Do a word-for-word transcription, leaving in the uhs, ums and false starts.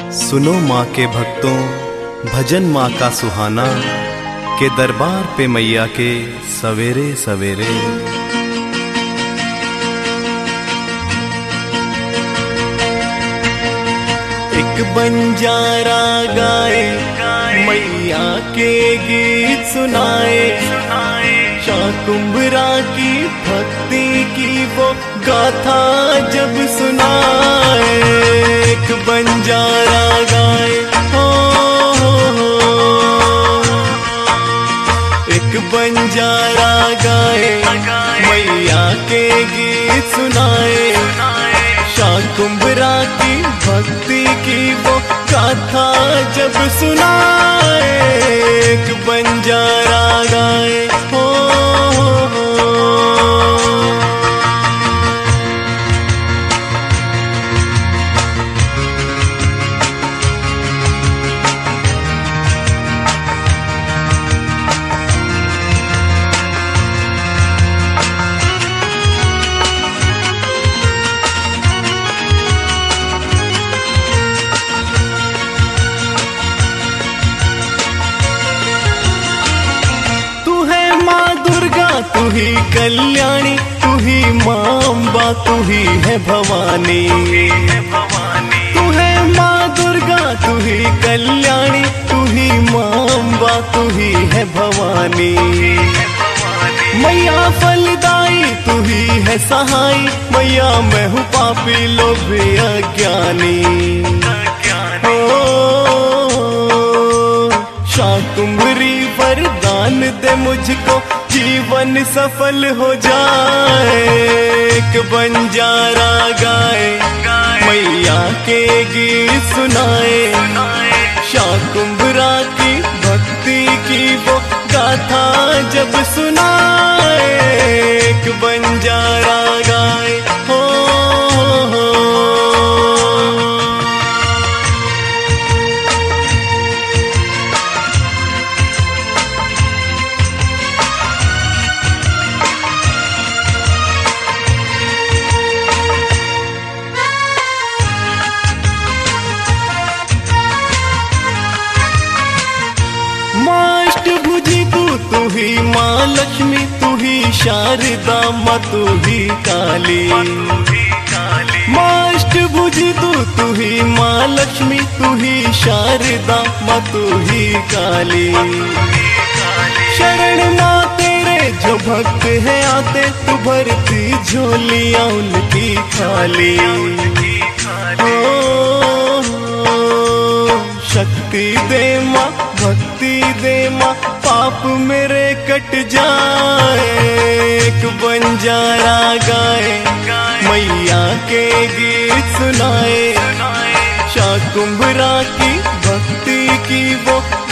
सुनो माँ के भक्तों, भजन माँ का सुहाना, के दरबार पे मैया के सवेरे सवेरे। एक बंजारा गाए, मैया के गीत सुनाए, शाकुंभरा की भक्ति की वो गाथा जब सुनाए। एक बंजारा गाए, हो, हो, हो। एक बंजारा गाए, मैया के गीत सुनाए, शाकुंभरा की भक्ति की वो गाथा जब सुनाए। एक बंजारा गाए, हो, हो, हो। तू ही कल्याणी, तू ही माँ अम्बा, तू ही है भवानी। तू है माँ दुर्गा, तू ही कल्याणी, तू ही माँ अम्बा, तू ही है भवानी। मैया फलदाई, तू ही है सहाई, मैया मैं हूँ पापी लोभी अज्ञानी। शाकुंभरी वरदान दे मुझको, जीवन सफल हो जाए। एक बंजारा गाए, मैया के गीत सुनाए, शाकुंभरा की भक्ति की वो गाथा जब सुनाए। एक बंजारा गाए, हो, हो, हो। अष्टभुजी तू, तू ही माँ लक्ष्मी, तू ही शारदा माँ, तू ही काली। माँ अष्टभुजी तू, तू ही माँ लक्ष्मी, तू ही शारदा माँ, तू ही काली। शरण माँ तेरे जो भक्त है आते, तू भरती झोलियाँ उनकी खाली। शक्ति दे माँ, भक्ति दे माँ, पाप मेरे कट जाए। एक बंजारा गाए, मैया के गीत सुनाए, शाकुंभरा की भक्ति की वो